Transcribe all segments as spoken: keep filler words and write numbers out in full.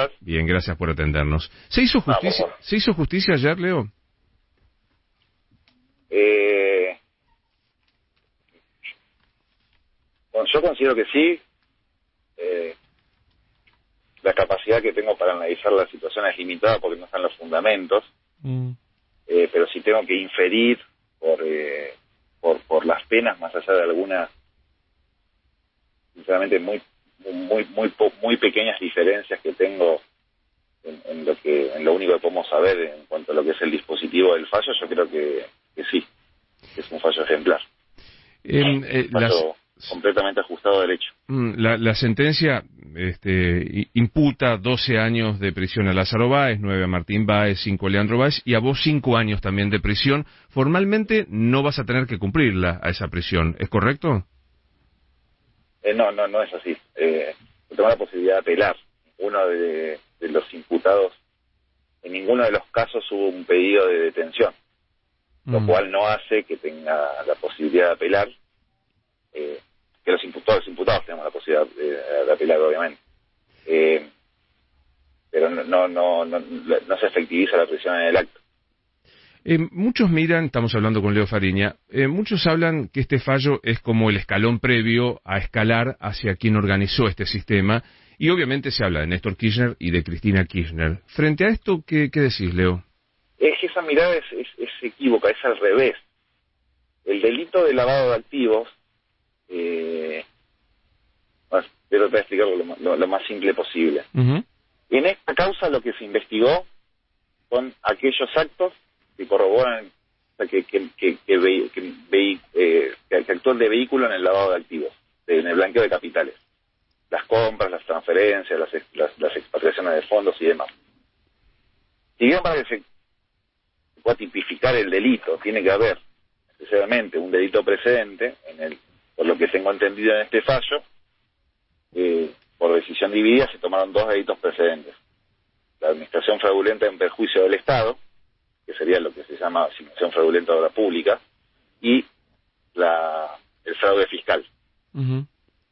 Bien, gracias por atendernos. ¿Se hizo justicia, Vamos. ¿se hizo justicia ayer, Leo? Eh, bueno, yo considero que sí. Eh, la capacidad que tengo para analizar la situación es limitada porque no están los fundamentos. Mm. Eh, pero si tengo que inferir por, eh, por por las penas, más allá de algunas, sinceramente, muy muy muy po- muy pequeñas diferencias que tengo en, en lo que en lo único que podemos saber en cuanto a lo que es el dispositivo del fallo, yo creo que, que sí, que es un fallo ejemplar, Em, eh, un fallo las- completamente ajustado a derecho. Mm, La, la sentencia este, i- imputa doce años de prisión a Lázaro Báez, nueve a Martín Báez, cinco a Leandro Báez, y a vos cinco años también de prisión. Formalmente no vas a tener que cumplirla a esa prisión, ¿es correcto? Eh, no, no, no es así. Eh, yo tengo la posibilidad de apelar. Uno de, de los imputados, en ninguno de los casos hubo un pedido de detención, lo Mm. cual no hace que tenga la posibilidad de apelar, eh, que los imputados, los imputados tenemos la posibilidad de, de apelar, obviamente. Eh, pero no, no, no, no, no se efectiviza la prisión en el acto. Eh, muchos miran, estamos hablando con Leo Fariña, eh, muchos hablan que este fallo es como el escalón previo a escalar hacia quien organizó este sistema, y obviamente se habla de Néstor Kirchner y de Cristina Kirchner. Frente a esto, ¿qué, qué decís, Leo? Es que esa mirada es, es, es equívoca, es al revés. El delito de lavado de activos, eh, más- pero voy a explicarlo lo, ma- lo- lo más simple posible. Ujú. En esta causa lo que se investigó son aquellos actos que corroboran, o sea, que, que, que, que, vehi- que, vehi- eh, que- que actúan de vehículo en el lavado de activos, de- en el blanqueo de capitales. Las compras, las transferencias, las, ex- las, las expatriaciones de fondos y demás. Si bien para que se pueda tipificar el delito tiene que haber necesariamente un delito precedente, en el, por lo que tengo entendido en este fallo, eh, por decisión dividida se tomaron dos delitos precedentes. La administración fraudulenta en perjuicio del Estado, que sería lo que se llama asignación fraudulenta de obra pública, y la, el fraude fiscal. Ujú.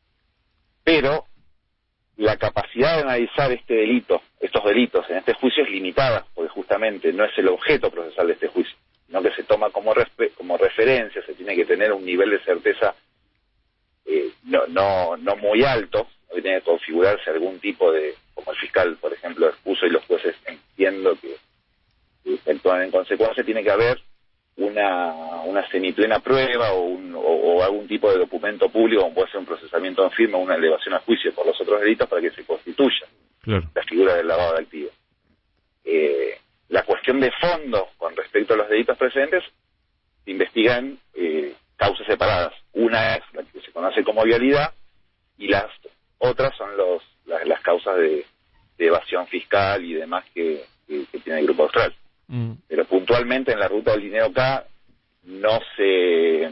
Pero la capacidad de analizar este delito, estos delitos en este juicio es limitada, porque justamente no es el objeto procesal de este juicio, sino que se toma como, respe- como referencia, se tiene que tener un nivel de certeza eh, no, no, no muy alto, que tiene que configurarse algún tipo de, como el fiscal, por ejemplo, expuso y los jueces entiendo que, que actúan en consecuencia, tiene que haber una, una semiplena prueba o, un, o, o algún tipo de documento público, como puede ser un procesamiento en firme o una elevación a juicio por los otros delitos para que se constituya Claro. la figura del lavado de activos. Eh, la cuestión de fondo con respecto a los delitos precedentes se investigan eh, causas separadas. Una es la que se conoce como vialidad y las otras son los las, las causas de, de evasión fiscal y demás que, que, que tiene el Grupo Austral. Mm. Pero puntualmente en la ruta del dinero K no se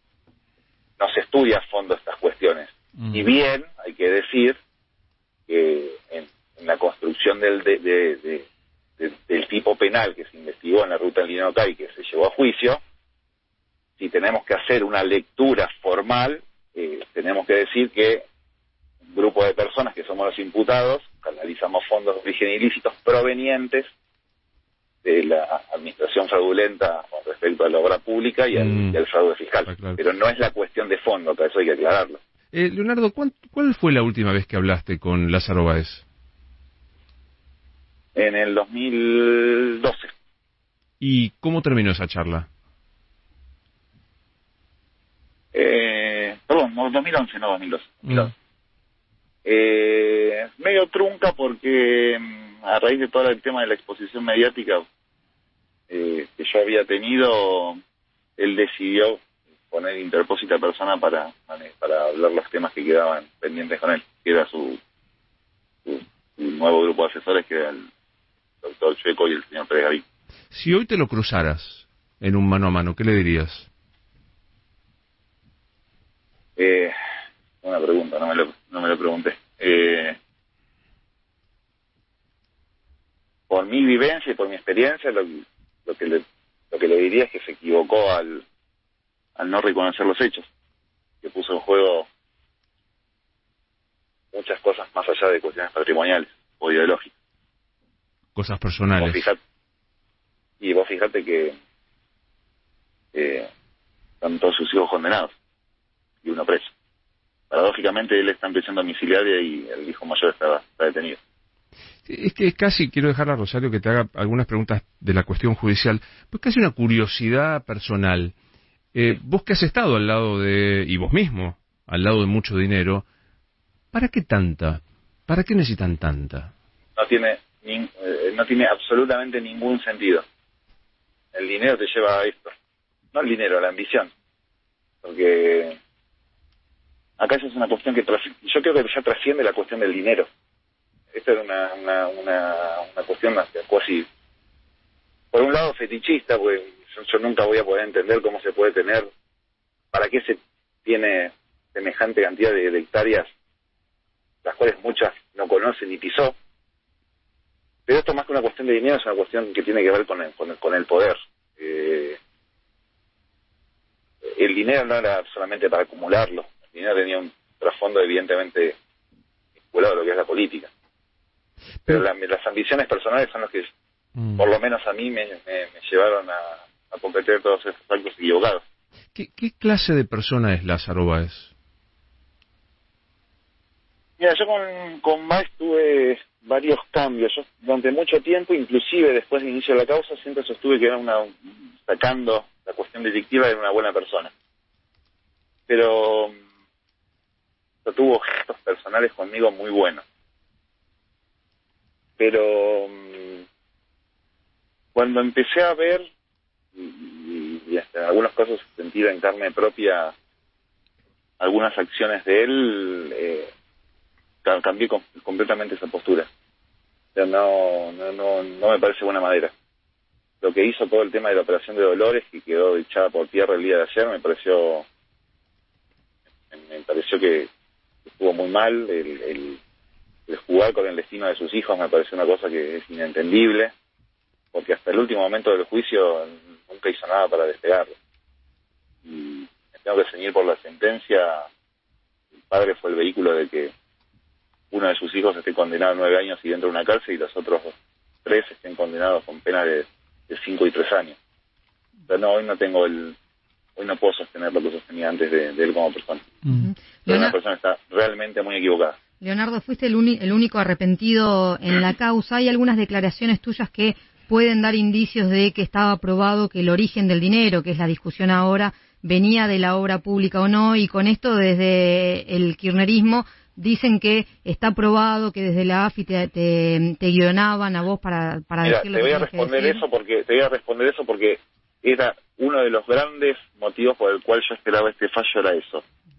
no se estudia a fondo estas cuestiones. Mm. Y bien, hay que decir que en, en la construcción del de, de, de, de, del tipo penal que se investigó en la ruta del dinero K y que se llevó a juicio, si tenemos que hacer una lectura formal, eh, tenemos que decir que un grupo de personas que somos los imputados canalizamos fondos de origen ilícitos provenientes de la administración fraudulenta con respecto a la obra pública y al, Mm. y al fraude fiscal. Ah, claro. Pero no es la cuestión de fondo, que eso hay que aclararlo. Eh, Leonardo, ¿cuán- ¿cuál fue la última vez que hablaste con Lázaro Báez? En el dos mil doce. ¿Y cómo terminó esa charla? Eh, perdón, no, dos mil once, no dos mil doce. Mm. Eh, medio trunca porque mm, a raíz de todo el tema de la exposición mediática eh, que yo había tenido, él decidió poner interpósita persona para, para hablar los temas que quedaban pendientes con él, que era su, su, su nuevo grupo de asesores, que era el doctor Chueco y el señor Pérez Gaví. Si hoy te lo cruzaras en un mano a mano, ¿qué le dirías? Eh, una pregunta, no me lo, no me lo pregunté. Eh, por mi vivencia y por mi experiencia, lo, lo que le, lo que le diría es que se equivocó al, al no reconocer los hechos, que puso en juego muchas cosas más allá de cuestiones patrimoniales o ideológicas. cosas personales. Vos fijate, y vos fijate que eh, están todos sus hijos condenados y uno preso. Paradójicamente él está en prisión domiciliaria y el hijo mayor está, está detenido. Es que es casi, quiero dejar a Rosario que te haga algunas preguntas de la cuestión judicial, pues casi una curiosidad personal. Eh, vos que has estado al lado de, y vos mismo, al lado de mucho dinero, ¿para qué tanta? ¿Para qué necesitan tanta? No tiene, ni, eh, no tiene absolutamente ningún sentido. El dinero te lleva a esto. No el dinero, la ambición. Porque acá eso es una cuestión que trasciende, yo creo que ya trasciende la cuestión del dinero. Esta era una, una, una, una cuestión casi, por un lado, fetichista, porque yo, yo nunca voy a poder entender cómo se puede tener, para qué se tiene semejante cantidad de, de hectáreas, las cuales muchas no conocen ni pisó. Pero esto más que una cuestión de dinero es una cuestión que tiene que ver con el, con el, con el poder. Eh, el dinero no era solamente para acumularlo, el dinero tenía un trasfondo evidentemente vinculado a lo que es la política. Pero la, las ambiciones personales son las que, mm. por lo menos a mí, me, me, me llevaron a, a cometer todos estos actos equivocados. ¿Qué, ¿Qué clase de persona es Lázaro Báez? Mira, yo con, con Báez tuve varios cambios. Yo durante mucho tiempo, inclusive después del inicio de la causa, siempre sostuve que era una, sacando la cuestión delictiva, era una buena persona. Pero yo tuvo gestos personales conmigo muy buenos. Pero cuando empecé a ver, y, y hasta en algunos casos sentir en carne propia algunas acciones de él, eh, cambié com- completamente esa postura. O sea, no, no, no, no me parece buena madera. Lo que hizo todo el tema de la operación de Dolores, que quedó echada por tierra el día de ayer, me pareció, me, me pareció que estuvo muy mal. El, el El jugar con el destino de sus hijos me parece una cosa que es inentendible, porque hasta el último momento del juicio nunca hizo nada para despegarlo. Y me tengo que ceñir por la sentencia. El padre fue el vehículo de que uno de sus hijos esté condenado a nueve años y dentro de una cárcel, y los otros tres estén condenados con pena de, de cinco y tres años. Pero no, hoy no tengo el... Hoy no puedo sostener lo que sostenía antes de, de él como persona. Uh-huh. Pero una persona está realmente muy equivocada. Leonardo, fuiste el, uni- el único arrepentido en la causa. Hay algunas declaraciones tuyas que pueden dar indicios de que estaba probado que el origen del dinero, que es la discusión ahora, venía de la obra pública o no, y con esto desde el kirchnerismo dicen que está probado que desde la A F I te, te, te guionaban a vos para, para Mira, decir lo te voy que a responder decir. eso porque te voy a responder eso porque era uno de los grandes motivos por el cual yo esperaba este fallo, era eso.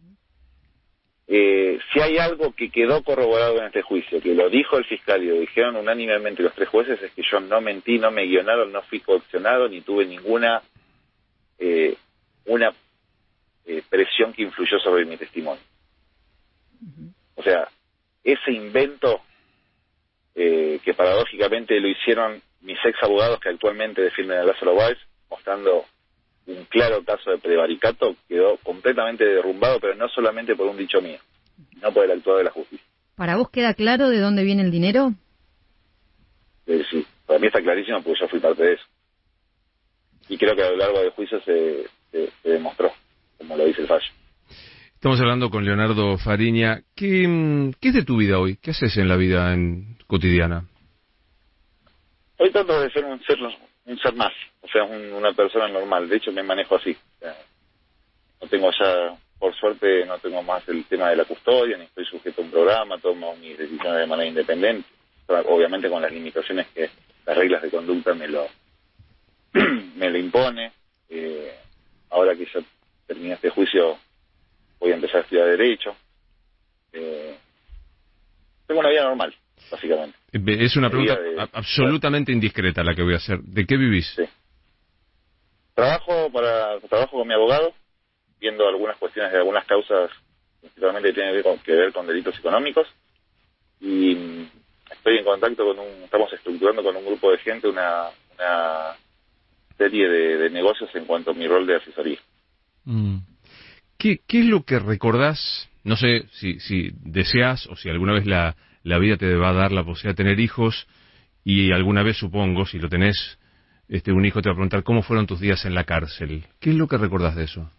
Eh, si hay algo que quedó corroborado en este juicio, que lo dijo el fiscal y lo dijeron unánimemente los tres jueces, es que yo no mentí, no me guionaron, no fui coaccionado, ni tuve ninguna eh, una eh, presión que influyó sobre mi testimonio. Uh-huh. O sea, ese invento eh, que paradójicamente lo hicieron mis ex abogados que actualmente defienden a Lázaro Báez, mostrando un claro caso de prevaricato, quedó completamente derrumbado, pero no solamente por un dicho mío, sino por el actuar de la justicia. ¿Para vos queda claro de dónde viene el dinero? Eh, sí, para mí está clarísimo porque yo fui parte de eso. Y creo que a lo largo del juicio se, se, se demostró, como lo dice el fallo. Estamos hablando con Leonardo Fariña. ¿Qué, ¿Qué es de tu vida hoy? ¿Qué haces en la vida en, cotidiana? Hoy trato de ser un ser, un ser más, o sea, un, una persona normal. De hecho, me manejo así. O sea, no tengo ya, por suerte, no tengo más el tema de la custodia, ni estoy sujeto a un programa, tomo mis decisiones de manera independiente, obviamente con las limitaciones que las reglas de conducta me lo me lo impone. Eh, ahora que ya terminé este juicio, voy a empezar a estudiar Derecho. Eh, tengo una vida normal, básicamente. Es una pregunta de, absolutamente de, indiscreta la que voy a hacer. ¿De qué vivís? Sí. Trabajo para trabajo con mi abogado, viendo algunas cuestiones de algunas causas, principalmente que tienen que ver con, que ver con delitos económicos. Y estoy en contacto con un, estamos estructurando con un grupo de gente una, una serie de, de negocios en cuanto a mi rol de asesoría. Mm. ¿Qué, ¿Qué es lo que recordás? No sé si, si deseas o si alguna vez la, la vida te va a dar la posibilidad de tener hijos. y alguna vez, supongo, si lo tenés, este, un hijo te va a preguntar cómo fueron tus días en la cárcel. ¿Qué es lo que recordás de eso?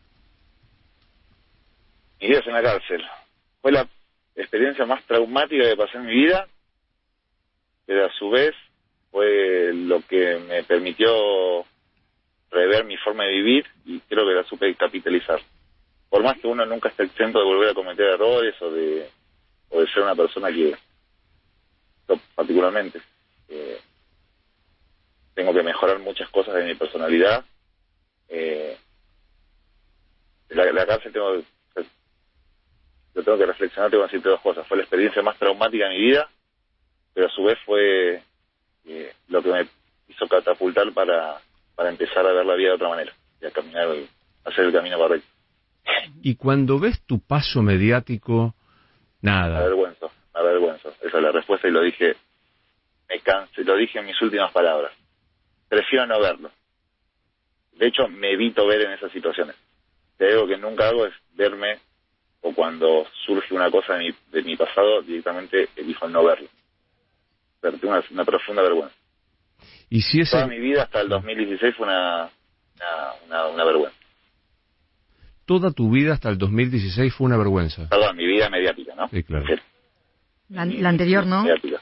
Mis días en la cárcel. Fue la experiencia más traumática que pasé en mi vida, pero a su vez fue lo que me permitió rever mi forma de vivir y creo que la supe capitalizar. Por más que uno nunca esté exento de volver a cometer errores o de, o de ser una persona que, yo particularmente, eh, tengo que mejorar muchas cosas de mi personalidad. Eh, la, la cárcel tengo, yo tengo que reflexionar, tengo que decirte dos cosas. Fue la experiencia más traumática de mi vida, pero a su vez fue eh, lo que me hizo catapultar para, para empezar a ver la vida de otra manera y a caminar, a hacer el camino correcto. Y cuando ves tu paso mediático, nada. Me avergüenzo, me avergüenzo. Esa es la respuesta y lo dije, me cansé, lo dije en mis últimas palabras. Prefiero no verlo. De hecho, me evito ver en esas situaciones. Te digo que nunca hago es verme, o cuando surge una cosa de mi, de mi pasado, directamente elijo no verlo. Pero tengo una, una profunda vergüenza. ¿Y si ese... Toda mi vida hasta el dos mil dieciséis fue una, una, una, una vergüenza. Toda tu vida hasta el dos mil dieciséis fue una vergüenza. Perdón, mi vida mediática, ¿no? Sí, claro. La, la anterior, ¿no? Mediática.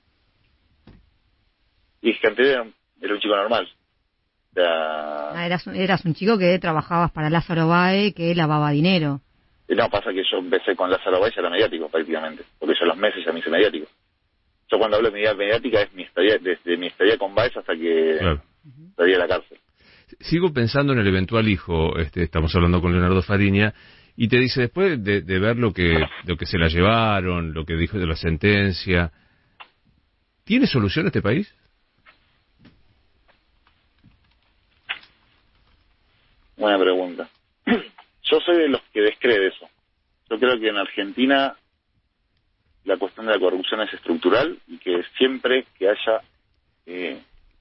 Y es que antes era un, era un chico normal. O sea, Ah, eras, eras un chico que trabajabas para Lázaro Báez, que lavaba dinero. no, pasa que yo empecé con Lázaro Báez, era mediático prácticamente, porque yo a los meses ya me hice mediático. Yo cuando hablo de mi vida mediática es mi estadía, desde mi estadía con Báez hasta que Claro. salí de la cárcel. Sigo pensando en el eventual hijo, este, estamos hablando con Leonardo Fariña, y te dice, después de, de ver lo que, lo que se la llevaron, lo que dijo de la sentencia, ¿tiene solución este país? Buena pregunta. Yo soy de los que descree de eso. Yo creo que en Argentina la cuestión de la corrupción es estructural y que siempre que haya eh,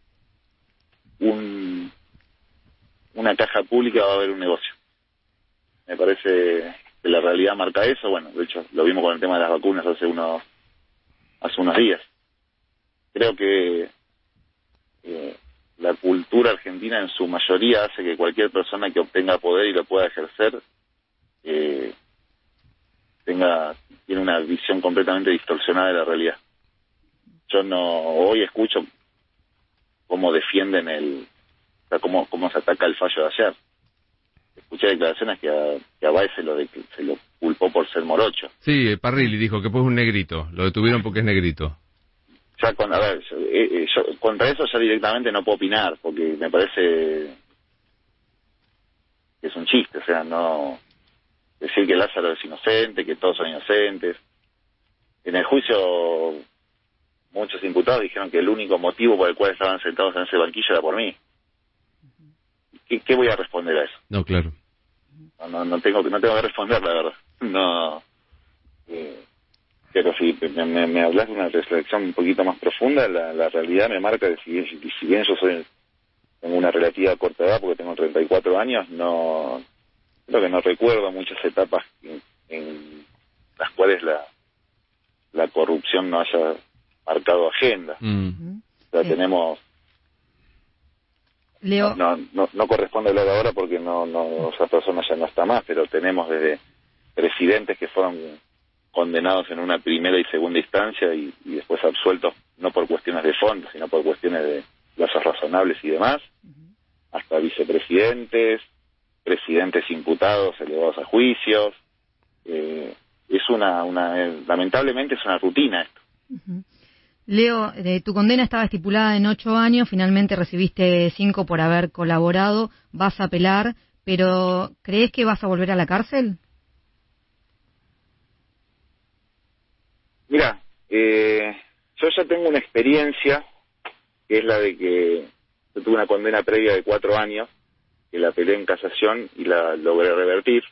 un una caja pública va a haber un negocio. Me parece que la realidad marca eso. Bueno, de hecho lo vimos con el tema de las vacunas hace unos hace unos días. Creo que eh, la cultura argentina en su mayoría hace que cualquier persona que obtenga poder y lo pueda ejercer eh, tenga tiene una visión completamente distorsionada de la realidad. Yo no hoy escucho cómo defienden el o sea, cómo, cómo se ataca el fallo de ayer. Escuché declaraciones que a, que a Báez se lo, de, se lo culpó por ser morocho. Sí, Parrilli dijo que pues un negrito, lo detuvieron porque es negrito. Ya con, a ver, yo, eh, yo, contra eso ya directamente no puedo opinar, porque me parece que es un chiste, o sea, no decir que Lázaro es inocente, que todos son inocentes. En el juicio muchos imputados dijeron que el único motivo por el cual estaban sentados en ese banquillo era por mí. ¿Qué, qué voy a responder a eso? No, claro. No, no, no tengo no tengo que responder, la verdad. No. Eh, pero si me, me, me hablas de una reflexión un poquito más profunda, la, la realidad me marca que si, si, si bien yo soy en una relativa corta edad, porque tengo treinta y cuatro años, no creo que no recuerdo muchas etapas en, en las cuales la la corrupción no haya marcado agenda. Mm. O sea, Sí. tenemos Leo, no, no no corresponde hablar ahora porque no no esa persona ya no está más, pero tenemos desde presidentes que fueron condenados en una primera y segunda instancia y, y después absueltos no por cuestiones de fondo sino por cuestiones de plazos razonables y demás, hasta vicepresidentes, presidentes imputados elevados a juicios. Eh, es una una eh, lamentablemente es una rutina esto. Ujú. Leo, eh, tu condena estaba estipulada en ocho años, finalmente recibiste cinco por haber colaborado, vas a apelar, pero ¿crees que vas a volver a la cárcel? Mira, eh, yo ya tengo una experiencia, que es la de que yo tuve una condena previa de cuatro años, que la peleé en casación y la logré revertir.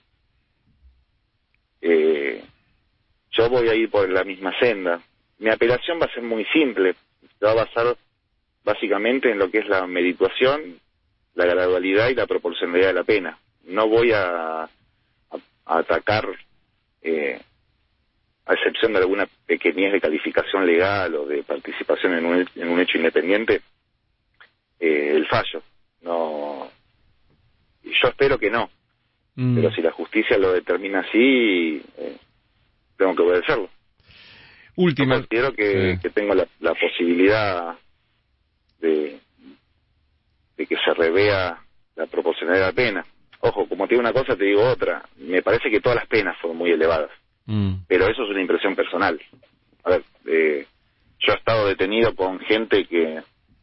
Eh, yo voy a ir por la misma senda. Mi apelación va a ser muy simple, se va a basar básicamente en lo que es la merituación, la gradualidad y la proporcionalidad de la pena. No voy a, a, a atacar eh, a excepción de alguna pequeñez de calificación legal o de participación en un, en un hecho independiente, eh, el fallo. No, yo espero que no, mm. pero si la justicia lo determina así, eh, tengo que obedecerlo. Última. Yo considero que, sí. que tengo la, la posibilidad de, de que se revea la proporcionalidad de la pena. Ojo, como te digo una cosa, te digo otra. Me parece que todas las penas fueron muy elevadas. Mm. Pero eso es una impresión personal. A ver, eh, yo he estado detenido con gente que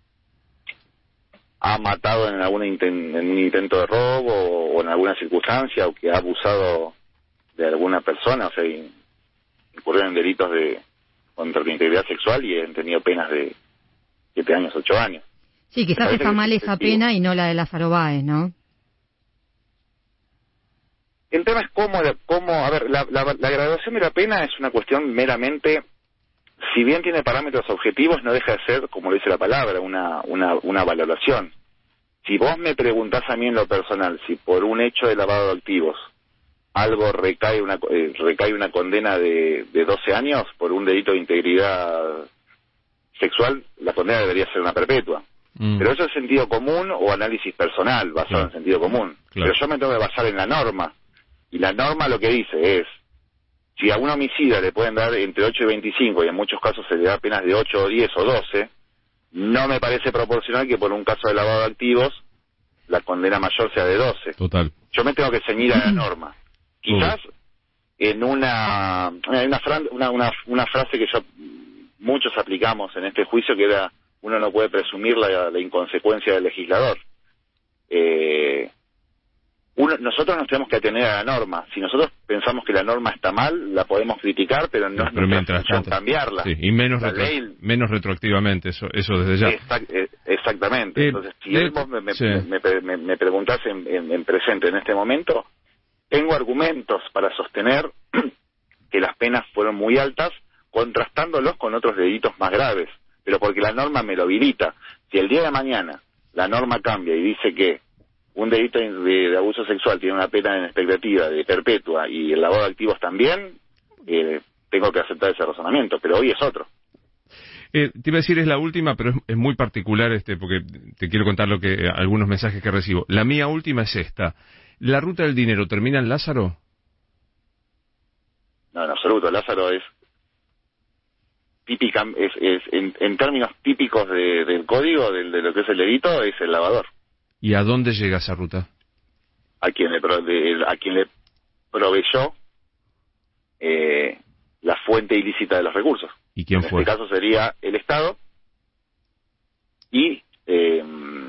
ha matado en, alguna inten- en un intento de robo o, o en alguna circunstancia, o que ha abusado de alguna persona, o sea, incurrieron en delitos de contra la integridad sexual y han tenido penas de siete años, ocho años. Sí, quizás está mal esa pena y no la de Lázaro Báez, ¿no? El tema es cómo, cómo a ver, la, la, la graduación de la pena es una cuestión meramente, si bien tiene parámetros objetivos, no deja de ser, como lo dice la palabra, una, una, una valoración. Si vos me preguntás a mí en lo personal, si por un hecho de lavado de activos algo recae una eh, recae una condena de, de doce años por un delito de integridad sexual, la condena debería ser una perpetua. Mm. Pero eso es sentido común o análisis personal basado claro. en sentido común. Claro. Pero yo me tengo que basar en la norma. Y la norma lo que dice es, si a un homicida le pueden dar entre ocho y veinticinco, y en muchos casos se le da penas de ocho o diez o doce, no me parece proporcional que por un caso de lavado de activos la condena mayor sea de doce. Total. Yo me tengo que ceñir a la norma. Quizás uh. en una una, fran, una una una frase que yo muchos aplicamos en este juicio, que era, uno no puede presumir la, la inconsecuencia del legislador. Eh, uno, nosotros nos tenemos que atener a la norma. Si nosotros pensamos que la norma está mal, la podemos criticar, pero no pero es nuestra función tanto, cambiarla. Sí, y menos, retro, ley, menos retroactivamente, eso eso desde ya. Exact, exactamente. Eh, Entonces, si eh, vos me, me, sí. me, me, me preguntás en, en, en presente, en este momento, tengo argumentos para sostener que las penas fueron muy altas, contrastándolos con otros delitos más graves, pero porque la norma me lo habilita. Si el día de mañana la norma cambia y dice que un delito de, de abuso sexual tiene una pena en expectativa de perpetua y el lavado de activos también, eh, tengo que aceptar ese razonamiento, pero hoy es otro. Eh, te iba a decir, es la última, pero es, es muy particular, este, porque te quiero contar lo que algunos mensajes que recibo. La mía última es esta. ¿La ruta del dinero termina en Lázaro? No, en absoluto. Lázaro es típica, es, es en, en términos típicos de, del código, de, de lo que es el delito, es el lavador. ¿Y a dónde llega esa ruta? A quien le, de, a quien le proveyó eh, la fuente ilícita de los recursos. ¿Y quién en fue? En este caso sería el Estado y eh,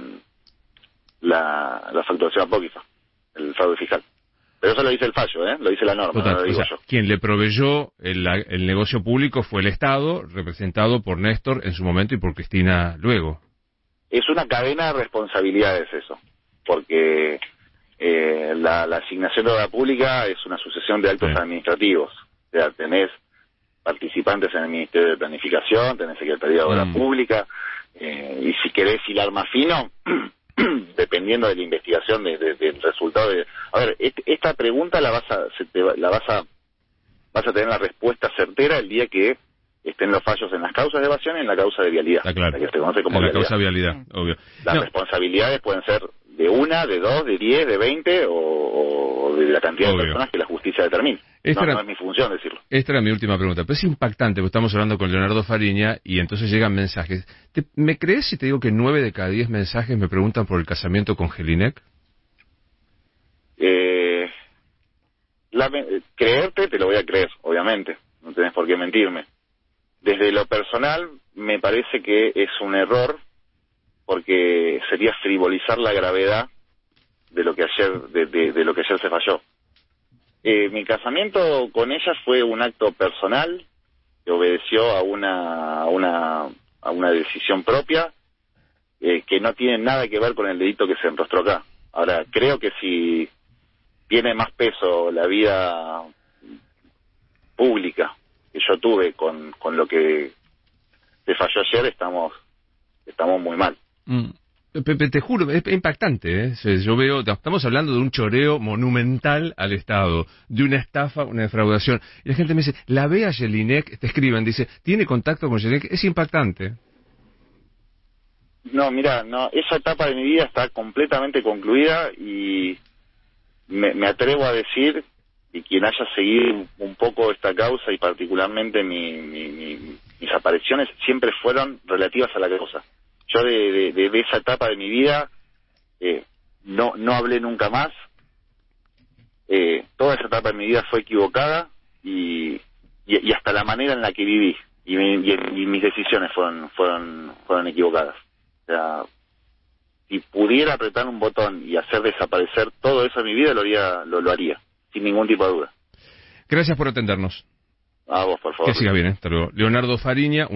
la, la facturación apócrifa, el fraude fiscal. Pero eso lo dice el fallo, ¿eh? Lo dice la norma, Total, no lo digo o sea, yo. Quien le proveyó el, el negocio público fue el Estado, representado por Néstor en su momento y por Cristina luego. Es una cadena de responsabilidades eso, porque eh, la, la asignación de obra pública es una sucesión de actos sí. administrativos. O sea, tenés participantes en el Ministerio de Planificación, tenés Secretaría de Obra mm. Pública, eh, y si querés hilar más fino, dependiendo de la investigación de, de, del resultado de... A ver, et, esta pregunta la vas a, se te, la vas a vas a tener la respuesta certera el día que estén los fallos en las causas de evasión y en la causa de vialidad. Está claro. La que se conoce como en la vialidad. causa vialidad, obvio. Las no. responsabilidades pueden ser de una, de dos, de diez, de veinte o, o de la cantidad obvio. de personas que la justicia determine. No, era, no es mi función decirlo. Esta era mi última pregunta, pero es impactante, porque estamos hablando con Leonardo Fariña y entonces llegan mensajes. ¿Te, ¿Me crees si te digo que nueve de cada diez mensajes me preguntan por el casamiento con Jelinek? Eh, la, creerte te lo voy a creer, obviamente, no tenés por qué mentirme. Desde lo personal me parece que es un error, porque sería frivolizar la gravedad de lo que ayer de, de, de lo que ayer se falló. Eh, mi casamiento con ella fue un acto personal que obedeció a una a una a una decisión propia eh, que no tiene nada que ver con el delito que se enrostró acá. Ahora, creo que si tiene más peso la vida pública que yo tuve con, con lo que se falló ayer, estamos estamos muy mal. Mm. Pepe, te juro, es impactante, ¿eh? Yo veo, estamos hablando de un choreo monumental al Estado, de una estafa, una defraudación. Y la gente me dice, la ve a Jelinek, te escriben, dice, ¿tiene contacto con Jelinek? Es impactante. No, mira, no, esa etapa de mi vida está completamente concluida y me, me atrevo a decir, y quien haya seguido un poco esta causa y particularmente mi, mi, mi, mis apariciones, siempre fueron relativas a la causa. Yo de, de, de esa etapa de mi vida eh, no no hablé nunca más. Eh, toda esa etapa de mi vida fue equivocada y, y, y hasta la manera en la que viví y, mi, y, y mis decisiones fueron fueron fueron equivocadas. O sea, si pudiera apretar un botón y hacer desaparecer todo eso de mi vida, lo haría, lo, lo haría, sin ningún tipo de duda. Gracias por atendernos. A vos, por favor. Que siga bien, ¿eh? Hasta luego. Leonardo Fariña.